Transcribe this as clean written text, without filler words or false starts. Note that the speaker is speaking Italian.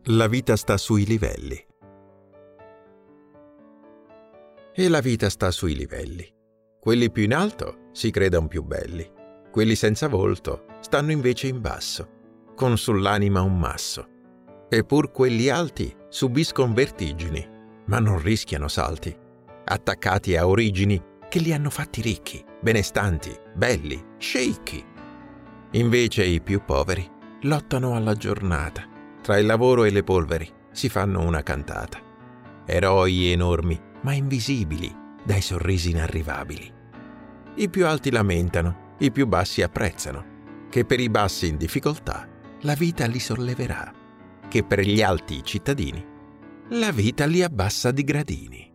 La vita sta sui livelli. E la vita sta sui livelli. Quelli più in alto si credono più belli. Quelli senza volto stanno invece in basso, con sull'anima un masso. Eppur quelli alti subiscono vertigini, ma non rischiano salti, attaccati a origini che li hanno fatti ricchi, benestanti, belli, sceicchi. Invece i più poveri lottano alla giornata. Tra il lavoro e le polveri si fanno una cantata. Eroi enormi, ma invisibili, dai sorrisi inarrivabili. I più alti lamentano, i più bassi apprezzano, che per i bassi in difficoltà la vita li solleverà, che per gli alti cittadini la vita li abbassa di gradini.